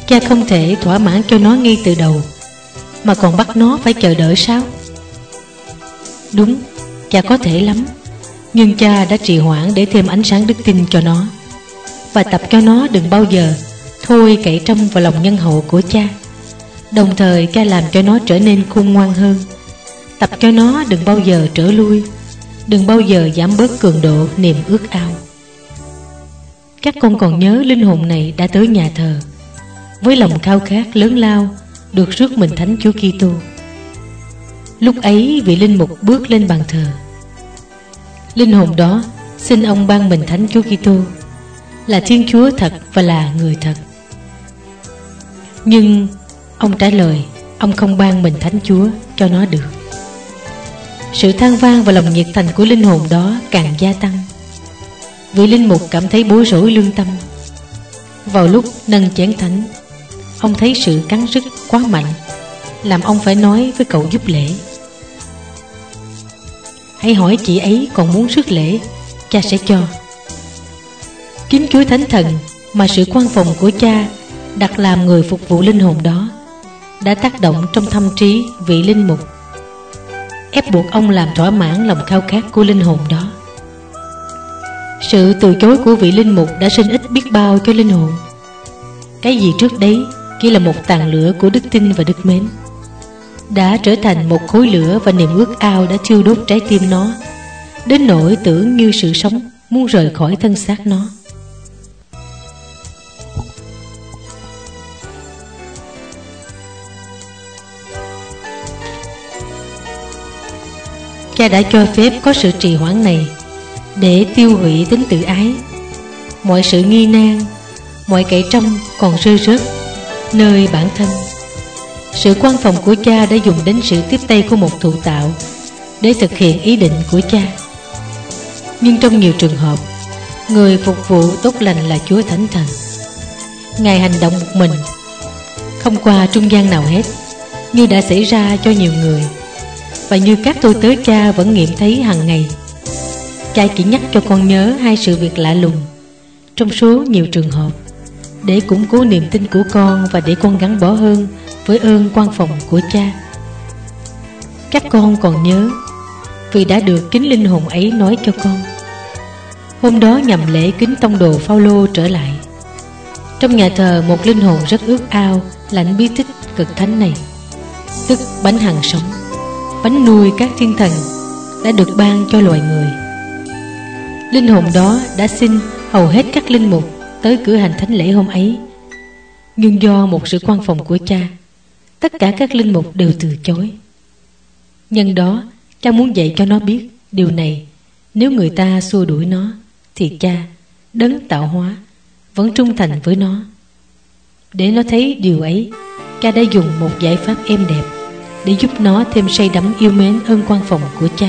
Cha không thể thỏa mãn cho nó ngay từ đầu, mà còn bắt nó phải chờ đợi sao? Đúng, cha có thể lắm, nhưng cha đã trì hoãn để thêm ánh sáng đức tin cho nó, và tập cho nó đừng bao giờ thôi cậy trông vào lòng nhân hậu của cha. Đồng thời cha làm cho nó trở nên khôn ngoan hơn, tập cho nó đừng bao giờ trở lui, đừng bao giờ giảm bớt cường độ niềm ước ao. Các con còn nhớ linh hồn này đã tới nhà thờ với lòng khao khát lớn lao được rước mình Thánh Chúa Kitô. Lúc ấy vị linh mục bước lên bàn thờ. Linh hồn đó xin ông ban mình Thánh Chúa Kitô, là Thiên Chúa thật và là người thật. Nhưng ông trả lời ông không ban mình Thánh Chúa cho nó được. Sự than vang và lòng nhiệt thành của linh hồn đó càng gia tăng. Vị linh mục cảm thấy bối rối lương tâm. Vào lúc nâng chén thánh, ông thấy sự cắn rứt quá mạnh, làm ông phải nói với cậu giúp lễ: hãy hỏi chị ấy còn muốn rước lễ, cha sẽ cho. Chính Chúa Thánh Thần mà sự quan phòng của cha đặt làm người phục vụ linh hồn đó đã tác động trong tâm trí vị linh mục, ép buộc ông làm thỏa mãn lòng khao khát của linh hồn đó. Sự từ chối của vị linh mục đã sinh ích biết bao cho linh hồn. Cái gì trước đấy chỉ là một tàn lửa của đức tin và đức mến, đã trở thành một khối lửa và niềm ước ao đã thiêu đốt trái tim nó, đến nỗi tưởng như sự sống muốn rời khỏi thân xác nó. Cha đã cho phép có sự trì hoãn này để tiêu hủy tính tự ái, mọi sự nghi nan, mọi cậy trông còn rơi rớt nơi bản thân. Sự quan phòng của cha đã dùng đến sự tiếp tay của một thụ tạo để thực hiện ý định của cha. Nhưng trong nhiều trường hợp, người phục vụ tốt lành là Chúa Thánh Thần. Ngài hành động một mình, không qua trung gian nào hết, như đã xảy ra cho nhiều người, và như các tôi tớ cha vẫn nghiệm thấy hàng ngày. Cha chỉ nhắc cho con nhớ hai sự việc lạ lùng trong số nhiều trường hợp, để củng cố niềm tin của con và để con gắn bó hơn với ơn quan phòng của cha. Các con còn nhớ, vì đã được kính linh hồn ấy nói cho con. Hôm đó nhằm lễ kính tông đồ Phao-lô trở lại, trong nhà thờ một linh hồn rất ước ao lãnh bí tích cực thánh này, tức bánh hằng sống, bánh nuôi các thiên thần đã được ban cho loài người. Linh hồn đó đã xin hầu hết các linh mục tới cử hành thánh lễ hôm ấy, nhưng do một sự quan phòng của cha, tất cả các linh mục đều từ chối. Nhân đó, cha muốn dạy cho nó biết điều này. Nếu người ta xua đuổi nó, thì cha, đấng tạo hóa, vẫn trung thành với nó. Để nó thấy điều ấy, cha đã dùng một giải pháp êm đẹp để giúp nó thêm say đắm yêu mến ơn quan phòng của cha.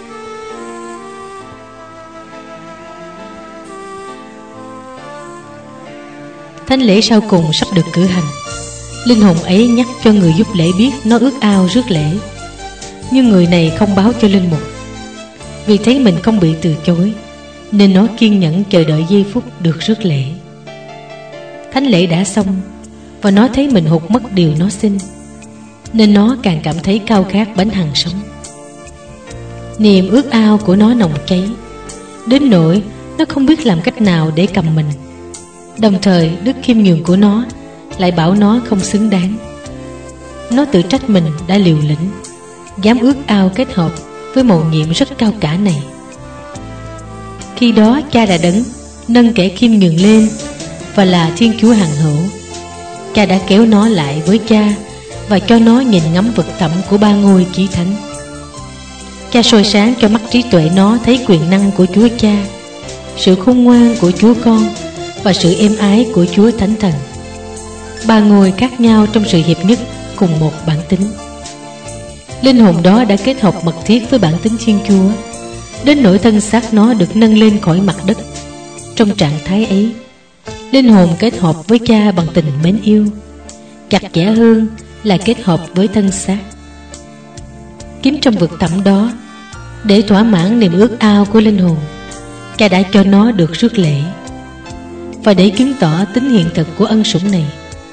Thánh lễ sau cùng sắp được cử hành. Linh hồn ấy nhắc cho người giúp lễ biết nó ước ao rước lễ, nhưng người này không báo cho linh mục. Vì thấy mình không bị từ chối, nên nó kiên nhẫn chờ đợi giây phút được rước lễ. Thánh lễ đã xong, và nó thấy mình hụt mất điều nó xin, nên nó càng cảm thấy khao khát bánh hằng sống. Niềm ước ao của nó nồng cháy đến nỗi nó không biết làm cách nào để cầm mình. Đồng thời đức khiêm nhường của nó lại bảo nó không xứng đáng. Nó tự trách mình đã liều lĩnh, dám ước ao kết hợp với mầu nhiệm rất cao cả này. Khi đó cha đã đấng nâng kẻ khiêm nhường lên và là Thiên Chúa hằng hữu. Cha đã kéo nó lại với cha và cho nó nhìn ngắm vực thẳm của ba ngôi chí thánh. Cha soi sáng cho mắt trí tuệ nó thấy quyền năng của Chúa Cha, sự khôn ngoan của Chúa Con và sự êm ái của Chúa Thánh Thần. Ba ngôi khác nhau trong sự hiệp nhất cùng một bản tính. Linh hồn đó đã kết hợp mật thiết với bản tính Thiên Chúa, đến nỗi thân xác nó được nâng lên khỏi mặt đất. Trong trạng thái ấy, linh hồn kết hợp với cha bằng tình mến yêu, chặt chẽ hơn là kết hợp với thân xác. Kiếm trong vực thẳm đó, để thỏa mãn niềm ước ao của linh hồn, cha đã cho nó được rước lễ. Và để chứng tỏ tính hiện thực của ân sủng này,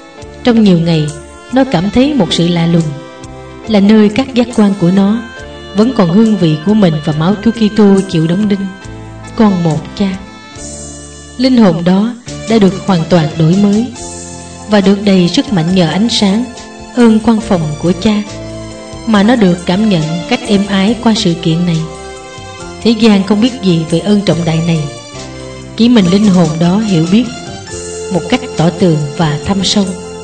Trong nhiều ngày, nó cảm thấy một sự lạ lùng, là nơi các giác quan của nó vẫn còn hương vị của mình và máu Chúa Kitô chịu đóng đinh, con một Cha. Linh hồn đó đã được hoàn toàn đổi mới và được đầy sức mạnh nhờ ánh sáng, ơn quan phòng của Cha, mà nó được cảm nhận cách êm ái qua sự kiện này. Thế gian không biết gì về ơn trọng đại này, chỉ mình linh hồn đó hiểu biết một cách tỏ tường và thâm sâu.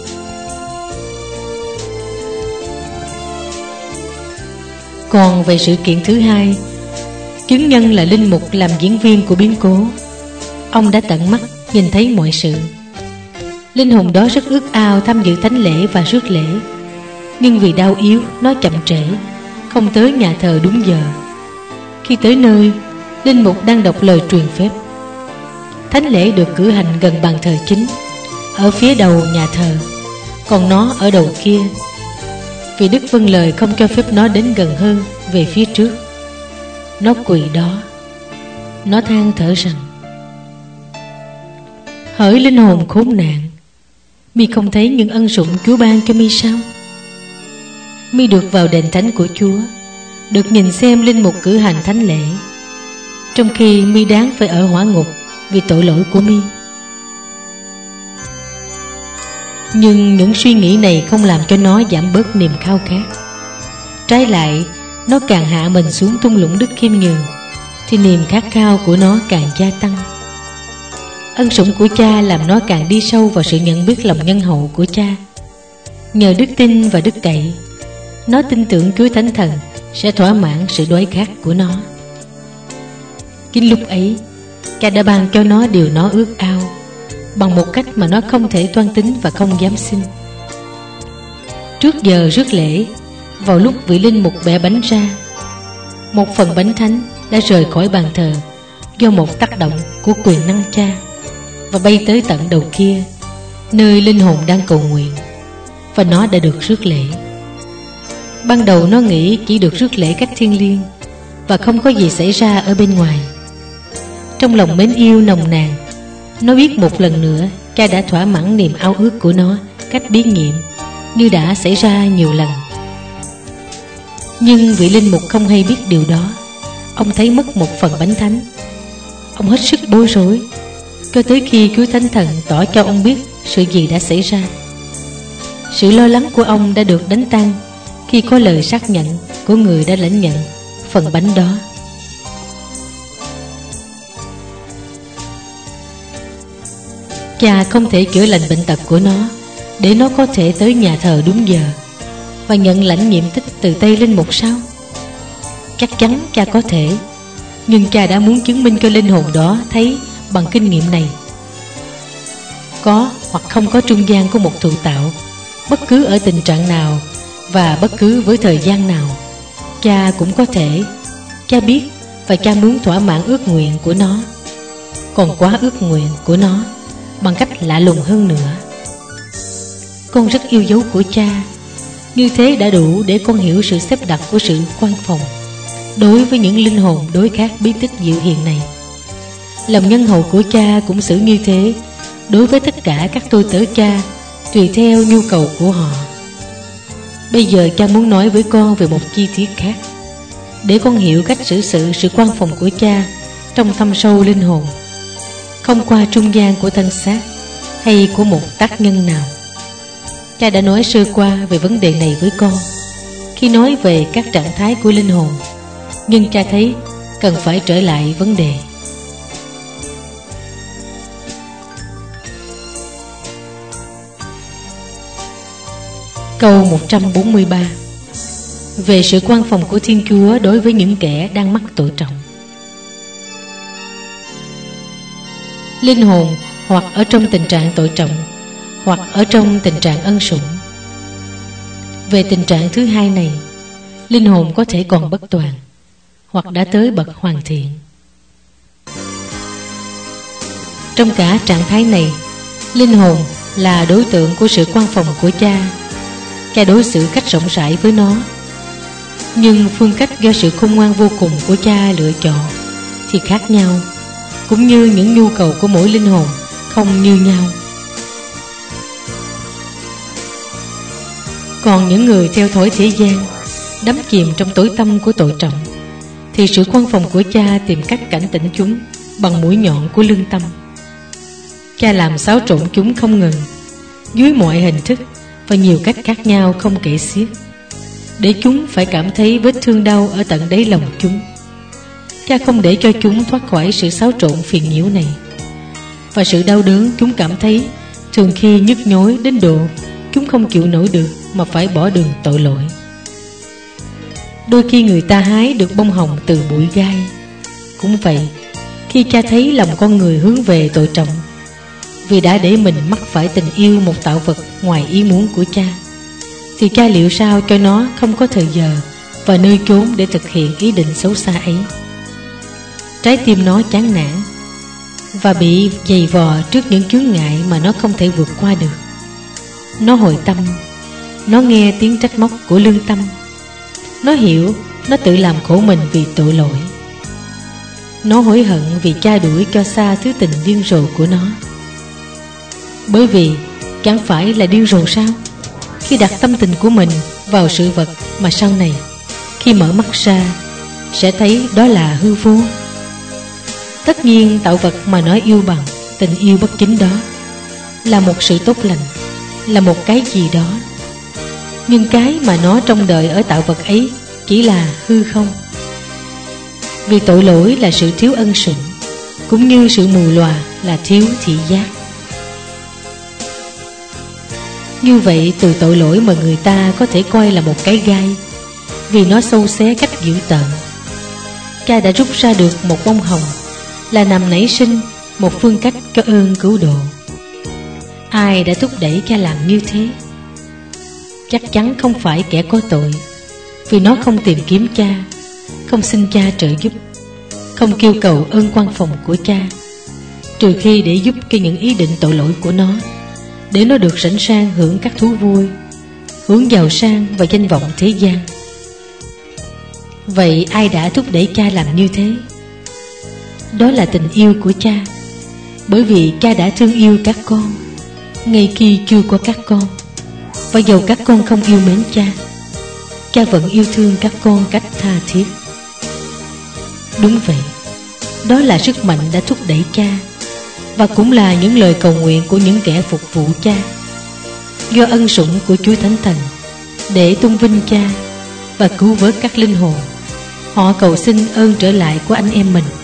Còn về sự kiện thứ hai, chứng nhân là linh mục làm diễn viên của biến cố. Ông đã tận mắt nhìn thấy mọi sự. Linh hồn đó rất ước ao tham dự thánh lễ và rước lễ, nhưng vì đau yếu nó chậm trễ, không tới nhà thờ đúng giờ. Khi tới nơi, linh mục đang đọc lời truyền phép. Thánh lễ được cử hành gần bàn thờ chính, ở phía đầu nhà thờ, còn nó ở đầu kia. Vì Đức vâng lời không cho phép nó đến gần hơn về phía trước. Nó quỳ đó. Nó than thở rằng: hỡi linh hồn khốn nạn, mi không thấy những ân sủng Chúa ban cho mi sao? Mi được vào đền thánh của Chúa, được nhìn xem linh mục cử hành thánh lễ, trong khi mi đáng phải ở hỏa ngục vì tội lỗi của mi. Nhưng những suy nghĩ này không làm cho nó giảm bớt niềm khao khát. Trái lại, nó càng hạ mình xuống thung lũng đức khiêm nhường, thì niềm khát khao của nó càng gia tăng. Ân sủng của Cha làm nó càng đi sâu vào sự nhận biết lòng nhân hậu của Cha. Nhờ đức tin và đức cậy, nó tin tưởng Chúa Thánh Thần sẽ thỏa mãn sự đói khát của nó. Chính lúc ấy, Cha đã ban cho nó điều nó ước ao, bằng một cách mà nó không thể toan tính và không dám xin. Trước giờ rước lễ, vào lúc vị linh mục bẻ bánh ra, một phần bánh thánh đã rời khỏi bàn thờ do một tác động của quyền năng Cha và bay tới tận đầu kia, nơi linh hồn đang cầu nguyện, và nó đã được rước lễ. Ban đầu nó nghĩ chỉ được rước lễ cách thiêng liêng và không có gì xảy ra ở bên ngoài. Trong lòng mến yêu nồng nàn, nó biết một lần nữa Cha đã thỏa mãn niềm ao ước của nó cách bí nhiệm, như đã xảy ra nhiều lần. Nhưng vị linh mục không hay biết điều đó. Ông thấy mất một phần bánh thánh. Ông hết sức bối rối, cho tới khi Chúa Thánh Thần tỏ cho ông biết sự gì đã xảy ra. Sự lo lắng của ông đã được đánh tan khi có lời xác nhận của người đã lãnh nhận phần bánh đó. Cha không thể chữa lành bệnh tật của nó để nó có thể tới nhà thờ đúng giờ và nhận lãnh nhiệm tích từ tay linh mục sao? Chắc chắn Cha có thể, nhưng Cha đã muốn chứng minh cho linh hồn đó thấy bằng kinh nghiệm này. Có hoặc không có trung gian của một thụ tạo, bất cứ ở tình trạng nào và bất cứ với thời gian nào, Cha cũng có thể. Cha biết và Cha muốn thỏa mãn ước nguyện của nó, còn quá ước nguyện của nó, bằng cách lạ lùng hơn nữa. Con rất yêu dấu của Cha. Như thế đã đủ để con hiểu sự xếp đặt của sự quan phòng đối với những linh hồn đối khác bí tích diệu hiền này. Lòng nhân hậu của Cha cũng xử như thế đối với tất cả các tôi tớ Cha, tùy theo nhu cầu của họ. Bây giờ Cha muốn nói với con về một chi tiết khác, để con hiểu cách xử sự quan phòng của Cha trong thâm sâu linh hồn, không qua trung gian của thân xác hay của một tác nhân nào. Cha đã nói sơ qua về vấn đề này với con khi nói về các trạng thái của linh hồn, nhưng Cha thấy cần phải trở lại vấn đề. Câu 143 về sự quan phòng của Thiên Chúa đối với những kẻ đang mắc tội trọng. Linh hồn hoặc ở trong tình trạng tội trọng, hoặc ở trong tình trạng ân sủng. Về tình trạng thứ hai này, linh hồn có thể còn bất toàn, hoặc đã tới bậc hoàn thiện. Trong cả trạng thái này, linh hồn là đối tượng của sự quan phòng của Cha. Cha đối xử cách rộng rãi với nó, nhưng phương cách do sự khôn ngoan vô cùng của Cha lựa chọn thì khác nhau, cũng như những nhu cầu của mỗi linh hồn không như nhau. Còn những người theo thói thế gian, đắm chìm trong tối tăm của tội trọng, thì sự quan phòng của cha tìm cách cảnh tỉnh chúng bằng mũi nhọn của lương tâm. Cha làm xáo trộn chúng không ngừng, dưới mọi hình thức và nhiều cách khác nhau không kể xiết, để chúng phải cảm thấy vết thương đau ở tận đáy lòng chúng. Cha không để cho chúng thoát khỏi sự xáo trộn phiền nhiễu này, và sự đau đớn chúng cảm thấy thường khi nhức nhối đến độ chúng không chịu nổi được mà phải bỏ đường tội lỗi. Đôi khi người ta hái được bông hồng từ bụi gai. Cũng vậy, khi cha thấy lòng con người hướng về tội trọng, vì đã để mình mắc phải tình yêu một tạo vật ngoài ý muốn của cha, thì cha liệu sao cho nó không có thời giờ và nơi chốn để thực hiện ý định xấu xa ấy. Trái tim nó chán nản và bị dày vò trước những chướng ngại mà nó không thể vượt qua được. Nó hồi tâm, nó nghe tiếng trách móc của lương tâm. Nó hiểu nó tự làm khổ mình vì tội lỗi. Nó hối hận vì cha đuổi cho xa thứ tình điên rồ của nó. Bởi vì chẳng phải là điên rồ sao, khi đặt tâm tình của mình vào sự vật mà sau này khi mở mắt ra sẽ thấy đó là hư vô. Tất nhiên tạo vật mà nó yêu bằng tình yêu bất chính đó là một sự tốt lành, là một cái gì đó. Nhưng cái mà nó trông đợi ở tạo vật ấy chỉ là hư không. Vì tội lỗi là sự thiếu ân sủng, cũng như sự mù lòa là thiếu thị giác. Như vậy từ tội lỗi mà người ta có thể coi là một cái gai, vì nó xâu xé cách dữ tợn. Cha đã rút ra được một bông hồng, là nằm nảy sinh một phương cách cho ơn cứu độ. Ai đã thúc đẩy cha làm như thế? Chắc chắn không phải kẻ có tội, vì nó không tìm kiếm cha, không xin cha trợ giúp, không kêu cầu ơn quan phòng của cha, trừ khi để giúp cho những ý định tội lỗi của nó, để nó được sẵn sàng hưởng các thú vui, hưởng giàu sang và danh vọng thế gian. Vậy ai đã thúc đẩy cha làm như thế? Đó là tình yêu của cha, bởi vì cha đã thương yêu các con ngay khi chưa có các con. Và dầu các con không yêu mến cha, cha vẫn yêu thương các con cách tha thiết. Đúng vậy, đó là sức mạnh đã thúc đẩy cha, và cũng là những lời cầu nguyện của những kẻ phục vụ cha. Do ân sủng của Chúa Thánh Thần, để tôn vinh cha và cứu vớt các linh hồn, họ cầu xin ơn trở lại của anh em mình.